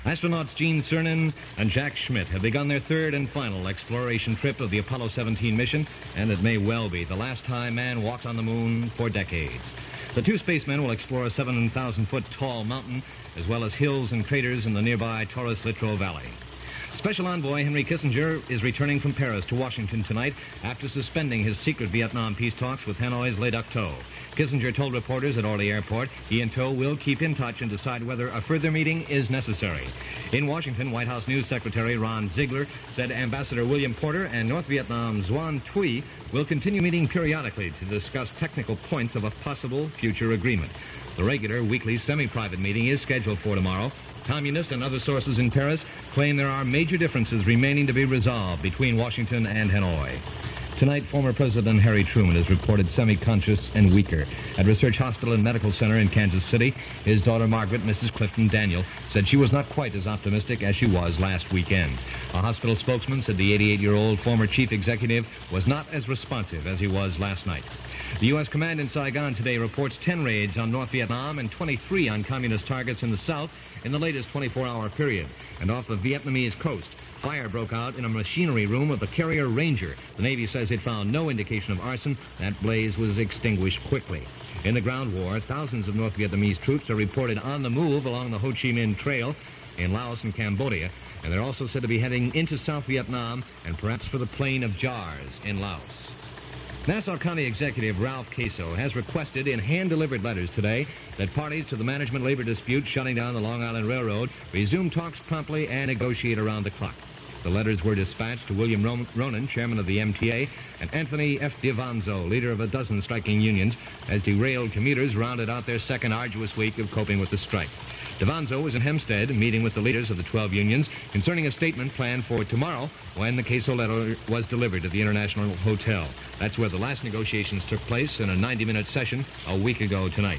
Astronauts Gene Cernan and Jack Schmitt have begun their third and final exploration trip of the Apollo 17 mission, and it may well be the last time man walks on the moon for decades. The two spacemen will explore a 7,000-foot tall mountain, as well as hills and craters in the nearby Taurus-Littrow Valley. Special Envoy Henry Kissinger is returning from Paris to Washington tonight after suspending his secret Vietnam peace talks with Hanoi's Le Duc Tho. Kissinger told reporters at Orly Airport he and Tho will keep in touch and decide whether a further meeting is necessary. In Washington, White House News Secretary Ron Ziegler said Ambassador William Porter and North Vietnam's Xuan Thuy will continue meeting periodically to discuss technical points of a possible future agreement. The regular weekly semi-private meeting is scheduled for tomorrow. Communist and other sources in Paris claim there are major differences remaining to be resolved between Washington and Hanoi. Tonight, former President Harry Truman is reported semi-conscious and weaker. At Research Hospital and Medical Center in Kansas City, his daughter Margaret, Mrs. Clifton Daniel, said she was not quite as optimistic as she was last weekend. A hospital spokesman said the 88-year-old former chief executive was not as responsive as he was last night. The U.S. command in Saigon today reports 10 raids on North Vietnam and 23 on communist targets in the south in the latest 24-hour period. And off the Vietnamese coast, fire broke out in a machinery room of the carrier Ranger. The Navy says it found no indication of arson. That blaze was extinguished quickly. In the ground war, thousands of North Vietnamese troops are reported on the move along the Ho Chi Minh Trail in Laos and Cambodia. And they're also said to be heading into South Vietnam and perhaps for the plain of Jars in Laos. Nassau County Executive Ralph Caso has requested in hand-delivered letters today that parties to the management labor dispute shutting down the Long Island Railroad resume talks promptly and negotiate around the clock. The letters were dispatched to William Ronan, chairman of the MTA, and Anthony F. Divanzo, leader of a dozen striking unions, as derailed commuters rounded out their second arduous week of coping with the strike. Divanzo was in Hempstead meeting with the leaders of the 12 unions concerning a statement planned for tomorrow when the Caso letter was delivered at the International Hotel. That's where the last negotiations took place in a 90-minute session a week ago tonight.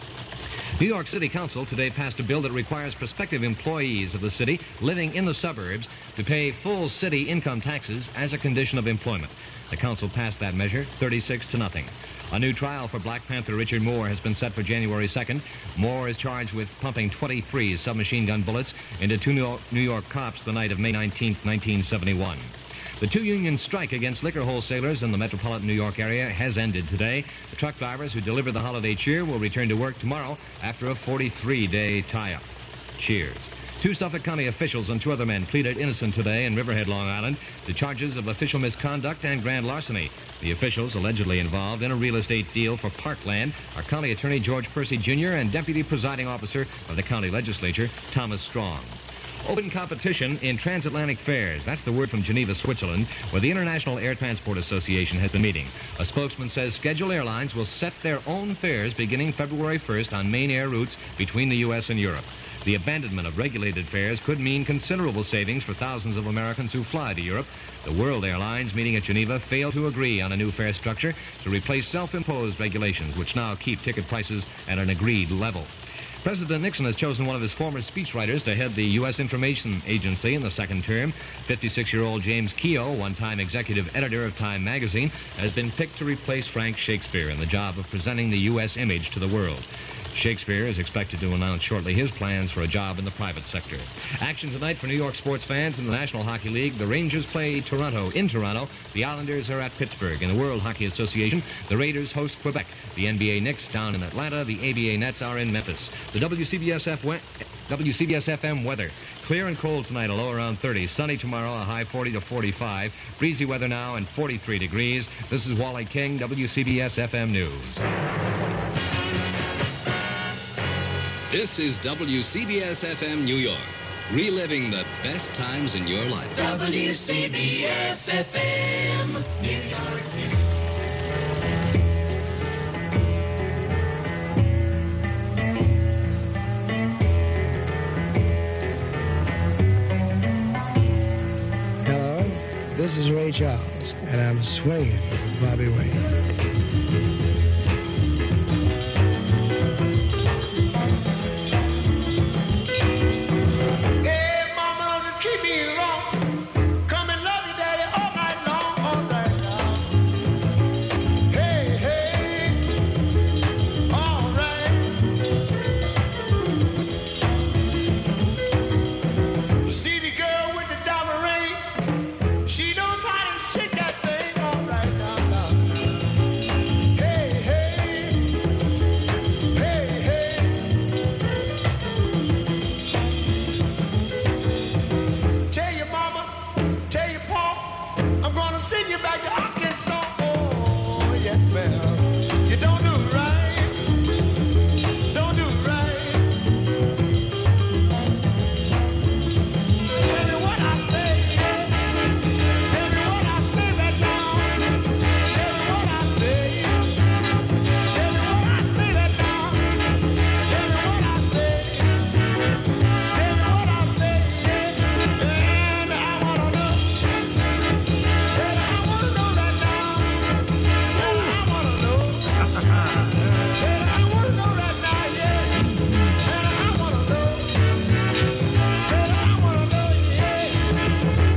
New York City Council today passed a bill that requires prospective employees of the city living in the suburbs to pay full city income taxes as a condition of employment. The council passed that measure 36-0. A new trial for Black Panther Richard Moore has been set for January 2nd. Moore is charged with pumping 23 submachine gun bullets into two New York cops the night of May 19, 1971. The two-union strike against liquor wholesalers in the metropolitan New York area has ended today. The truck drivers who deliver the holiday cheer will return to work tomorrow after a 43-day tie-up. Cheers. Two Suffolk County officials and two other men pleaded innocent today in Riverhead, Long Island, to charges of official misconduct and grand larceny. The officials allegedly involved in a real estate deal for Parkland are County Attorney George Percy Jr. and Deputy Presiding Officer of the County Legislature, Thomas Strong. Open competition in transatlantic fares. That's the word from Geneva, Switzerland, where the International Air Transport Association has been meeting. A spokesman says scheduled airlines will set their own fares beginning February 1st on main air routes between the U.S. and Europe. The abandonment of regulated fares could mean considerable savings for thousands of Americans who fly to Europe. The World Airlines meeting at Geneva failed to agree on a new fare structure to replace self-imposed regulations, which now keep ticket prices at an agreed level. President Nixon has chosen one of his former speechwriters to head the U.S. Information Agency in the second term. 56-year-old James Keogh, one-time executive editor of Time magazine, has been picked to replace Frank Shakespeare in the job of presenting the U.S. image to the world. Shakespeare is expected to announce shortly his plans for a job in the private sector. Action tonight for New York sports fans in the National Hockey League. The Rangers play Toronto in Toronto. The Islanders are at Pittsburgh. In the World Hockey Association, the Raiders host Quebec. The NBA Knicks down in Atlanta. The ABA Nets are in Memphis. The WCBS-FM weather. Clear and cold tonight, a low around 30. Sunny tomorrow, a high 40 to 45. Breezy weather now and 43 degrees. This is Wally King, WCBS-FM News. This is WCBS-FM New York, reliving the best times in your life. WCBS-FM New York. Hello, this is Ray Charles, and I'm swinging with Bobby Wayne.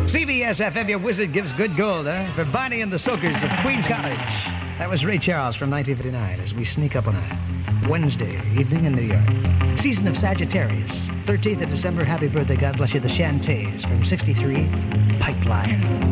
CBS FM, your wizard gives good gold, for Barney and the Soakers of Queens Cottage. That was Ray Charles from 1959 as we sneak up on a Wednesday evening in New York. Season of Sagittarius. 13th of December, happy birthday, God bless you, the Shantays from 63, Pipeline.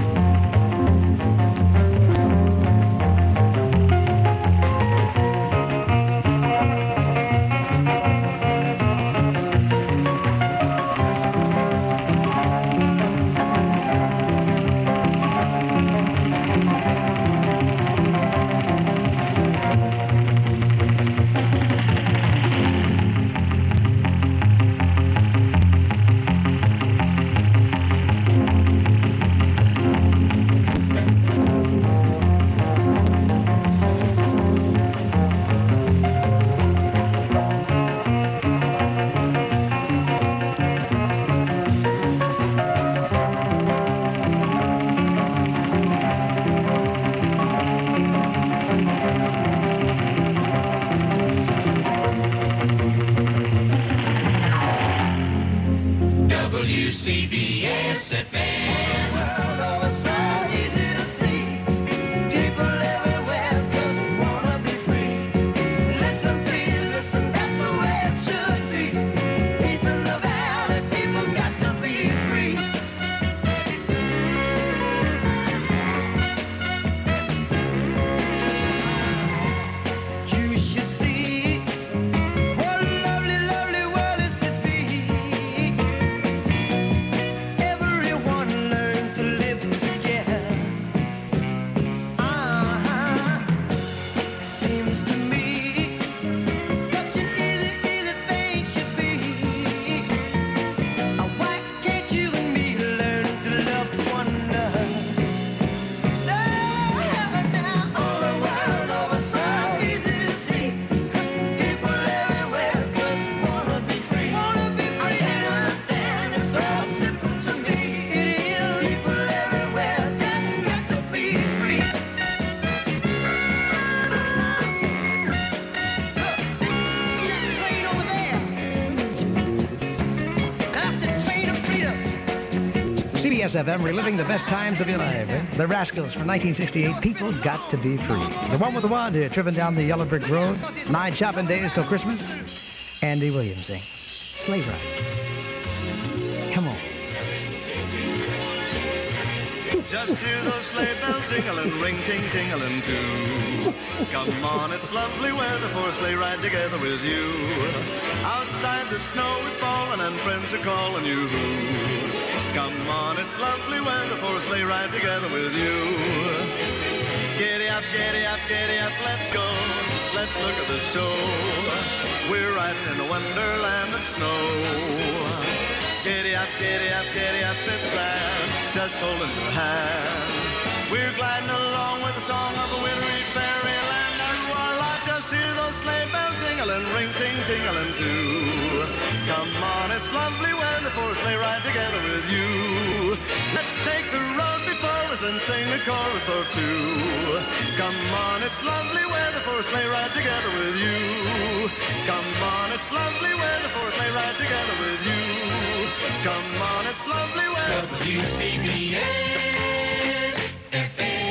WCBS FM. CBS FM, reliving the best times of your life. The Rascals from 1968, People Got to Be Free. The one with the wand here, tripping down the yellow brick road. 9 shopping days till Christmas. Andy Williams sings Sleigh Ride. Come on. Just hear those sleigh bells jingling, ring, ting, tingling too. Come on, it's lovely weather for a sleigh ride together with you. Outside the snow is falling and friends are calling you. Come on, it's lovely weather for a sleigh ride together with you. Giddy up, giddy up, giddy up, let's go. Let's look at the show. We're riding in a wonderland of snow. Giddy up, giddy up, giddy up, it's grand, just holding your hand. We're gliding along with the song of a wintry fairyland. And voila, just hear those sleigh bells jingling, ring, ting, tingling too. Come on, it's lovely weather for a sleigh ride together with you. Let's take the road before us and sing a chorus or two. Come on, it's lovely weather for a sleigh ride together with you. Come on, it's lovely weather for a sleigh ride together with you. Come on, it's lovely weather. WCBS FM.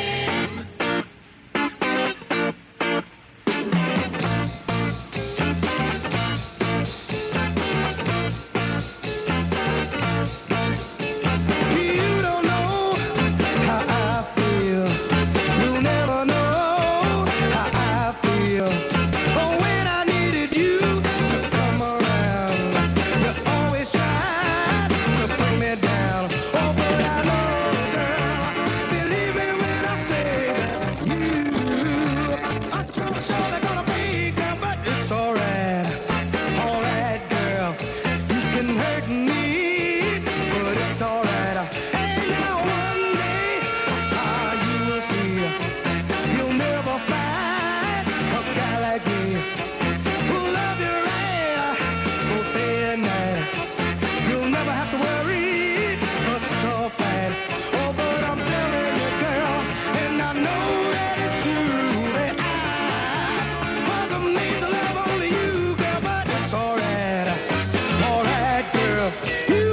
You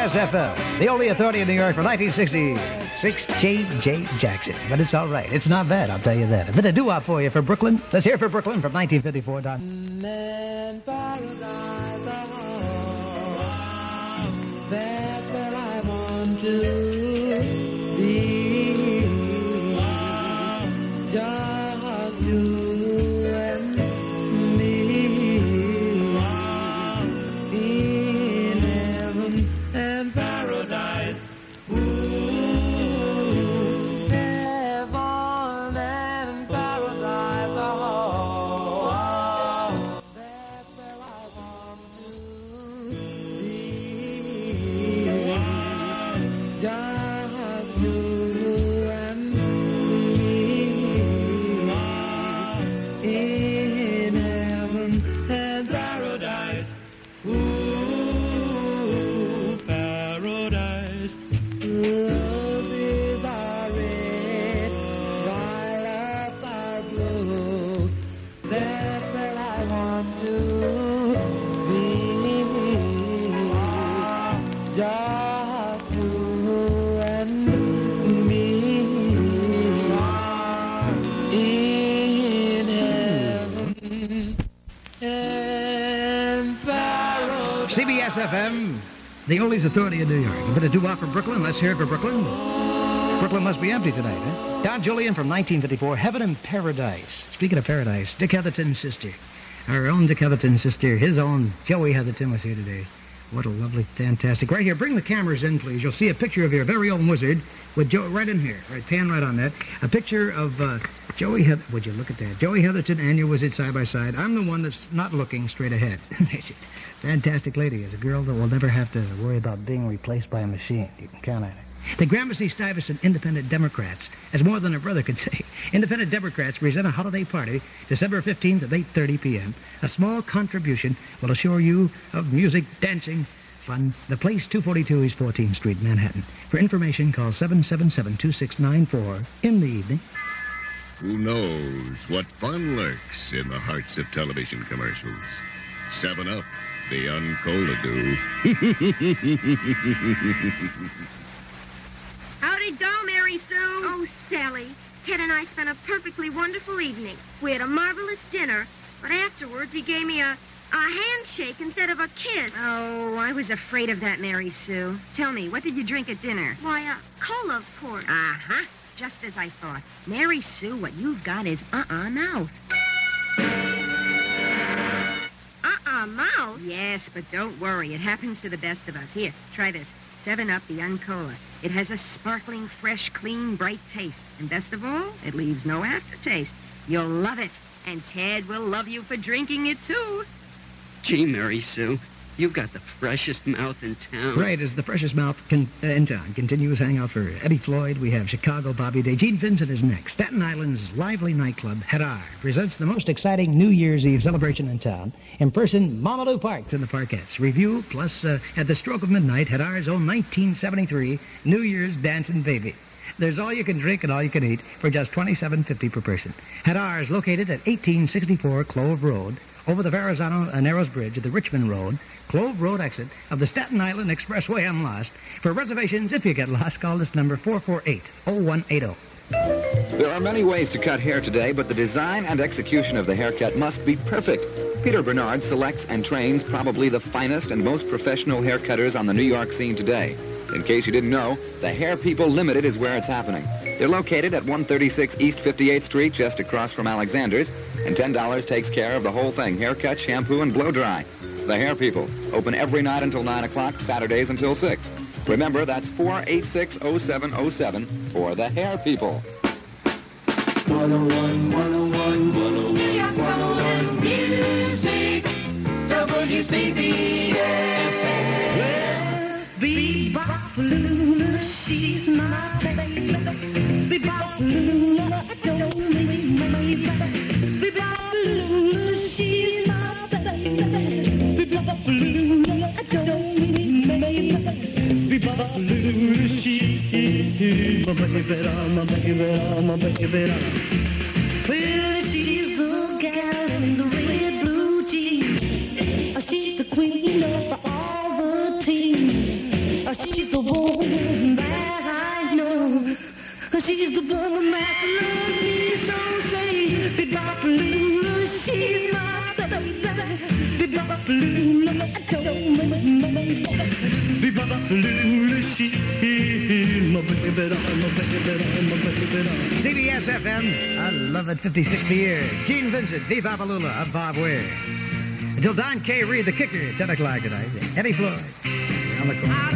CBS FM, the only authority in New York for 1966, J.J. Jackson. But it's all right. It's not bad, I'll tell you that. A bit of doo-wop for you for Brooklyn. Let's hear for Brooklyn from 1954, Don. Man, paradise, that's where I want to be. Just you and me in heaven and paradise. Ooh, heaven and paradise. Oh, that's where I want to be. Just you and me in heaven and paradise. Ooh, paradise. Roses are red, violets are blue. That's where I want to be. Just you and me in heaven and paradise. CBS FM, the oldies authority in New York. A bit of doo-wop for Brooklyn. Let's hear it for Brooklyn. Brooklyn must be empty tonight, huh? Don Julian from 1954, Heaven and Paradise. Speaking of paradise, Dick Heatherton's sister. Our own Dick Heatherton's sister, his own Joey Heatherton was here today. What a lovely, fantastic. Right here, bring the cameras in, please. You'll see a picture of your very own wizard with Joe right in here. Right, pan right on that. A picture of Joey Heatherton. Would you look at that? Joey Heatherton and your wizard side by side. I'm the one that's not looking straight ahead. Fantastic lady. Is a girl that will never have to worry about being replaced by a machine. You can count on it. The Gramercy Stuyvesant Independent Democrats, as more than a brother could say, Independent Democrats present a holiday party December 15th at 8:30 p.m. A small contribution will assure you of music, dancing, fun. The place, 242 East 14th Street, Manhattan. For information, call 777-2694 in the evening. Who knows what fun lurks in the hearts of television commercials? 7-Up, the Uncola-Do. Howdy do, Mary Sue. Oh, Sally. Ted and I spent a perfectly wonderful evening. We had a marvelous dinner, but afterwards he gave me a handshake instead of a kiss. Oh, I was afraid of that, Mary Sue. Tell me, what did you drink at dinner? Why, cola, of course. Uh-huh. Just as I thought. Mary Sue, what you've got is mouth. Mouth? Yes, but don't worry. It happens to the best of us. Here, try this. 7-Up, the Uncola. It has a sparkling, fresh, clean, bright taste. And best of all, it leaves no aftertaste. You'll love it. And Ted will love you for drinking it, too. Gee, Mary Sue, you've got the freshest mouth in town. Right, as the freshest mouth in town. Continuous hangout for Eddie Floyd. We have Chicago Bobby Day. Gene Vincent is next. Staten Island's lively nightclub, Hadar, presents the most exciting New Year's Eve celebration in town. In person, Mama Lou Parks and the Parkettes. Review, plus at the stroke of midnight, Hadar's own 1973 New Year's Dancing Baby. There's all you can drink and all you can eat for just $27.50 per person. Hadar is located at 1864 Clove Road, over the Verrazano Narrows Bridge at the Richmond Road, Clove Road exit of the Staten Island Expressway. I'm lost. For reservations, if you get lost, call this number 448-0180. There are many ways to cut hair today, but the design and execution of the haircut must be perfect. Peter Bernard selects and trains probably the finest and most professional haircutters on the New York scene today. In case you didn't know, the Hair People Limited is where it's happening. They're located at 136 East 58th Street, just across from Alexander's, and $10 takes care of the whole thing: haircut, shampoo, and blow dry. The Hair People, open every night until 9 o'clock, Saturdays until 6. Remember, that's 486-0707 for the Hair People. 101, 101, 101, New York 101 Music, WCBS. Bebop-Lula, she's my baby. Bebop-Lula, don't leave me, baby. Bebop-Lula, she's my baby. Bebop-Lula, don't leave me, baby. Bebop-Lula, she's my baby, my baby, my baby. Well, she's the gal in the red blue jeans. She's the queen of all the teams. woman that loves me so, say, be-bop-a-lula, she's my baby. Be-bop-a-lula, be-bop-a-lula, she's my baby. CBS FM, I love it, 56th year. Gene Vincent, Viva-Balula of Bob Weir. Until Don K. Reed, the kicker, 10 o'clock tonight. Eddie Floyd, on the corner.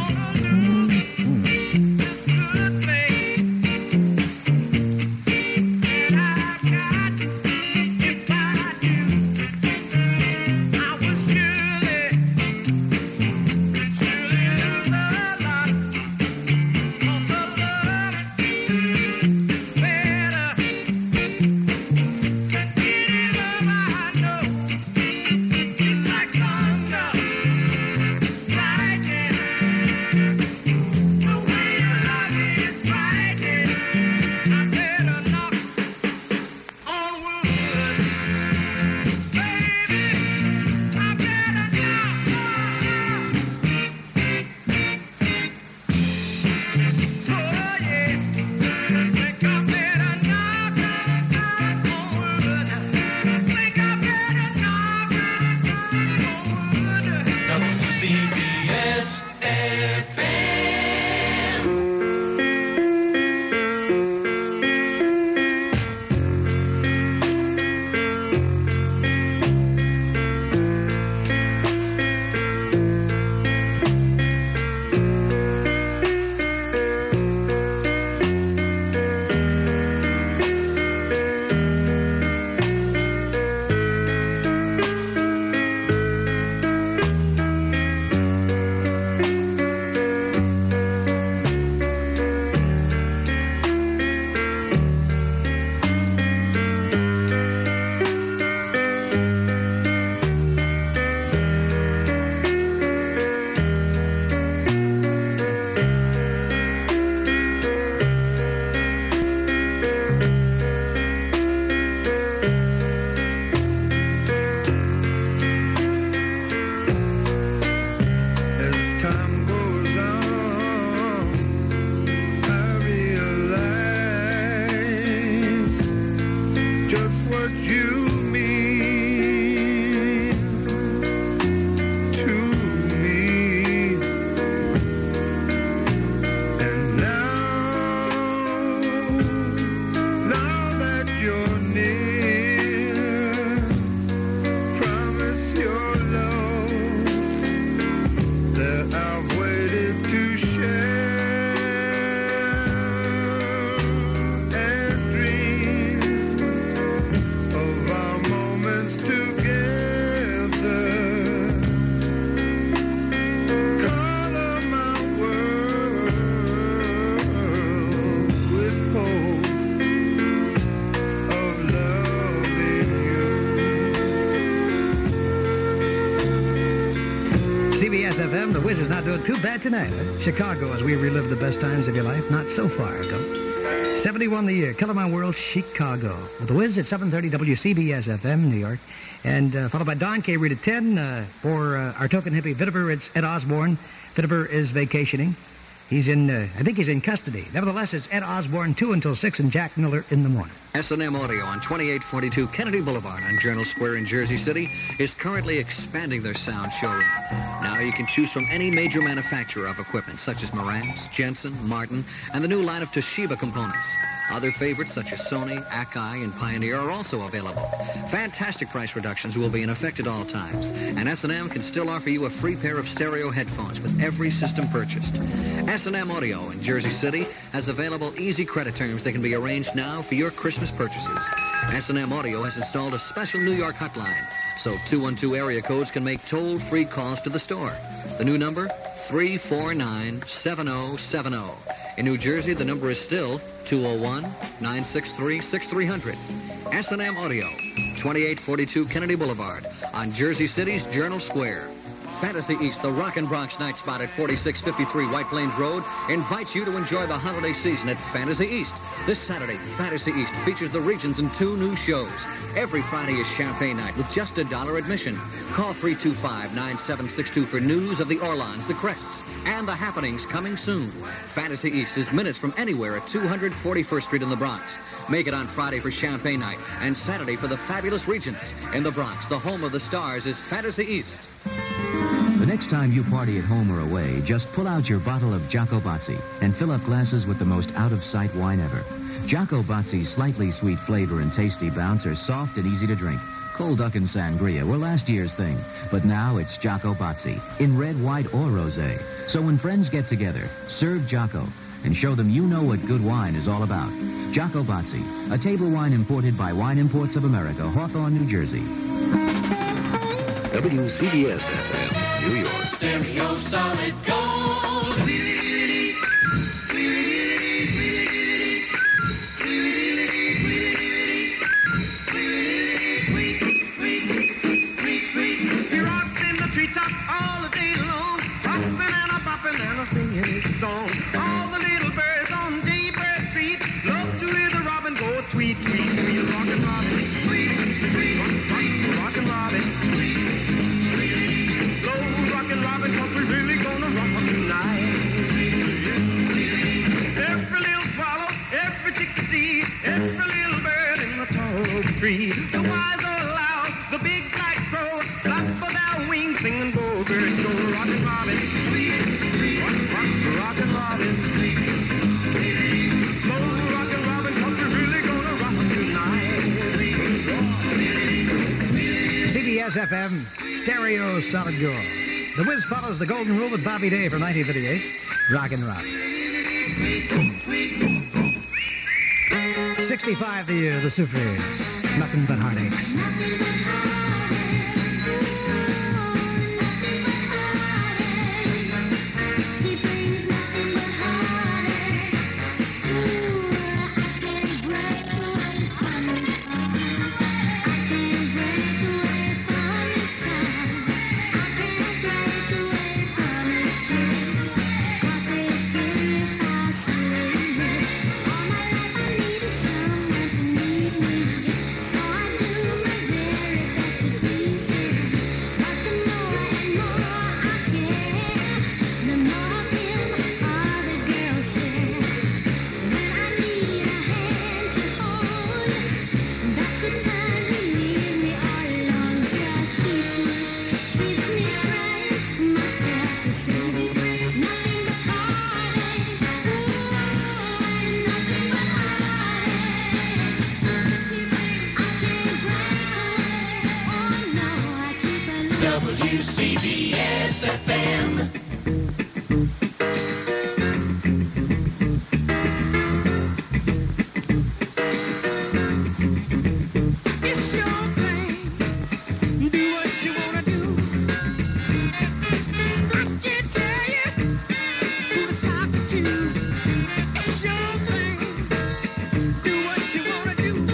CBS FM, the Wiz is not doing too bad tonight. Chicago, as we relive the best times of your life, not so far ago. 71 the year, Color My World, Chicago. With the Wiz at 7:30 WCBS FM, New York. And followed by Don K. Reed at 10. For our token hippie, Vitiver, it's Ed Osborne. Vitiver is vacationing. He's in, I think he's in custody. Nevertheless, it's Ed Osborne, 2 until 6, and Jack Miller in the morning. S&M Audio on 2842 Kennedy Boulevard on Journal Square in Jersey City is currently expanding their sound showroom. Now you can choose from any major manufacturer of equipment, such as Marantz, Jensen, Martin, and the new line of Toshiba components. Other favorites, such as Sony, Akai, and Pioneer, are also available. Fantastic price reductions will be in effect at all times, and S&M can still offer you a free pair of stereo headphones with every system purchased. S&M Audio in Jersey City has available easy credit terms that can be arranged now for your Christmas purchases. S&M Audio has installed a special New York hotline, so 212 area codes can make toll-free calls to the store. The new number, 349-7070. In New Jersey, the number is still 201-963-6300. S&M Audio, 2842 Kennedy Boulevard on Jersey City's Journal Square. Fantasy East, the Rockin' Bronx night spot at 4653 White Plains Road, invites you to enjoy the holiday season at Fantasy East. This Saturday, Fantasy East features the regions in 2 new shows. Every Friday is Champagne Night with just $1 admission. Call 325-9762 for news of the Orlons, the Crests, and the happenings coming soon. Fantasy East is minutes from anywhere at 241st Street in the Bronx. Make it on Friday for Champagne Night and Saturday for the fabulous regions. In the Bronx, the home of the stars is Fantasy East. The next time you party at home or away, just pull out your bottle of Jacobazzi and fill up glasses with the most out-of-sight wine ever. Jacobazzi's slightly sweet flavor and tasty bounce are soft and easy to drink. Cold Duck and Sangria were last year's thing, but now it's Jacobazzi in red, white, or rosé. So when friends get together, serve Jacco and show them you know what good wine is all about. Jacobazzi, a table wine imported by Wine Imports of America, Hawthorne, New Jersey. WCBS FM, New York. Stereo solid gold. He rocks in the treetop all the day long, hopping and a bopping and a singing his song. All the little birds on Jaybird Street love to hear the robin go tweet, tweet, tweet. Rockin' Robin, tweet, tweet, rockin' Robin. Blow rockin' Robin, 'cause we're really gonna rock 'em tonight. Every little swallow, every chickadee, every little bird in the tall oak tree. The wise old loud, the big black crow, clap for their wings, sing and go, bird, go, rockin' Robin. Rockin' Robin. Blow rockin' Robin, 'cause we're really gonna rock 'em tonight. CBS FM, Stereo Solid Gold. The Wiz follows the Golden Rule with Bobby Day from 1958. Rockin' Robin. 65 the year, the Sufris. Nothing but heartaches. WCBS FM. It's your thing. Do what you wanna do. I can't tell you who to stop it to. It's your thing. Do what you wanna do.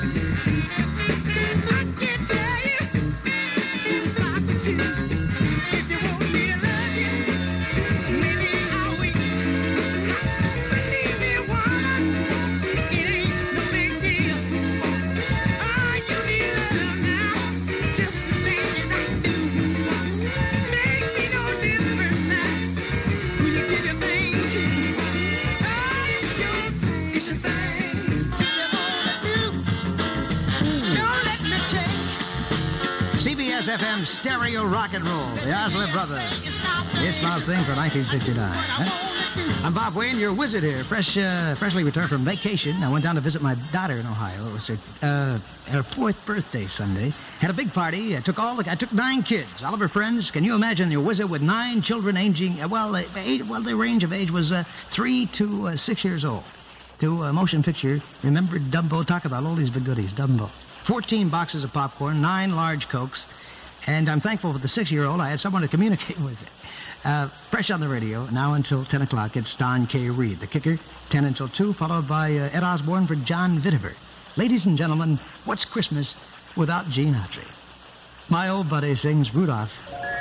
I can't tell you who to stop it to. If you want me to love you, maybe I'll wait. Believe me, woman, it ain't no big deal. Oh, you need love now, just the same as I do. Makes me no difference now who you give your thing to. Oh, it's your thing. What you wanna do? Don't let me change. CBS FM Stereo Rock and Roll, the Osler Brothers. It's my thing for 1969. Huh? I'm Bob Wayne, your wizard here, freshly returned from vacation. I went down to visit my daughter in Ohio. It was her 4th birthday Sunday. Had a big party. I took 9 kids, all of her friends. Can you imagine your wizard with 9 children aging? The range of age was 3 to 6 years old. To a motion picture. Remember Dumbo? Talk about oldies but goodies. Dumbo. 14 boxes of popcorn, 9 large Cokes, and I'm thankful for the 6-year-old. I had someone to communicate with. Fresh on the radio, now until 10 o'clock, it's Don K. Reed. The kicker, 10 until 2, followed by Ed Osborne for John Vittiver. Ladies and gentlemen, what's Christmas without Gene Autry? My old buddy sings Rudolph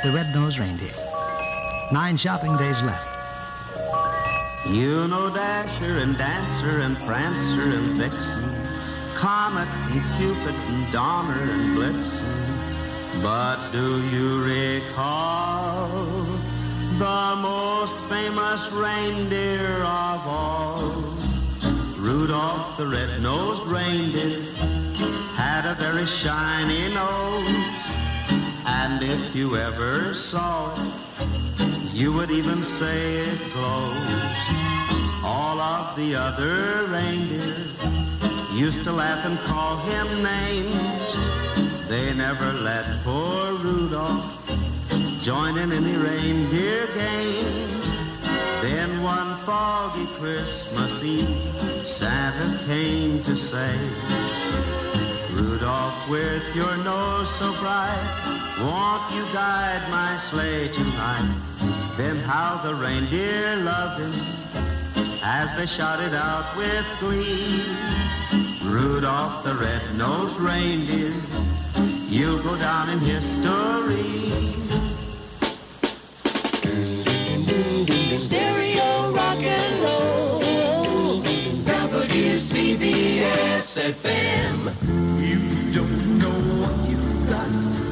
the Red-Nosed Reindeer. 9 shopping days left. You know Dasher and Dancer and Prancer and Vixen, Comet and Cupid and Donner and Blitzen. But do you recall the most famous reindeer of all? Rudolph the red-nosed reindeer had a very shiny nose, and if you ever saw it, you would even say it glows. All of the other reindeer used to laugh and call him names. They never let poor Rudolph join in any reindeer games. Then one foggy Christmas Eve, Santa came to say, Rudolph, with your nose so bright, won't you guide my sleigh tonight? Then how the reindeer loved him as they shouted out with glee, Rudolph the red-nosed reindeer, you'll go down in history. Stereo rock and roll, WCBS FM. You don't know what you've got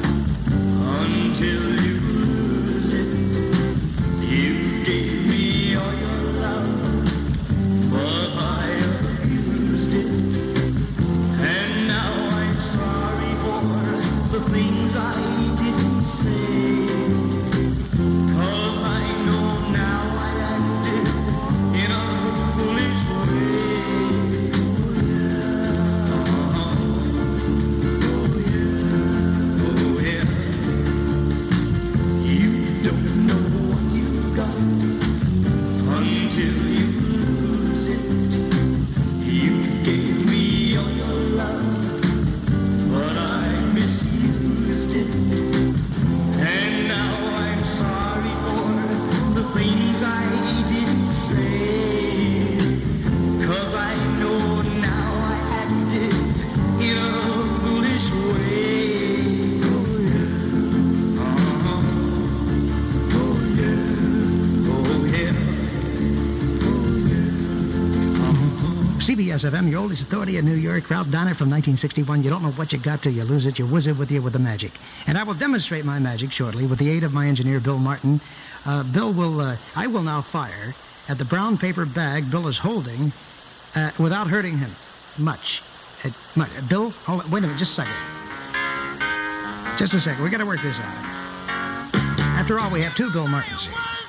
until you lose it. You gave me all your love, but I abused it. And now I'm sorry for the things I didn't say. 'Cause I know now I acted in a foolish way. CBS FM, your oldest authority in New York. Ralph Donner from 1961. You don't know what you got till you lose it. You whiz it with you with the magic. And I will demonstrate my magic shortly with the aid of my engineer, Bill Martin. Bill will, I will now fire at the brown paper bag Bill is holding without hurting him much. Bill, hold on, wait a minute, just a second. Just a second. We got to work this out. After all, we have 2 Bill Martins here.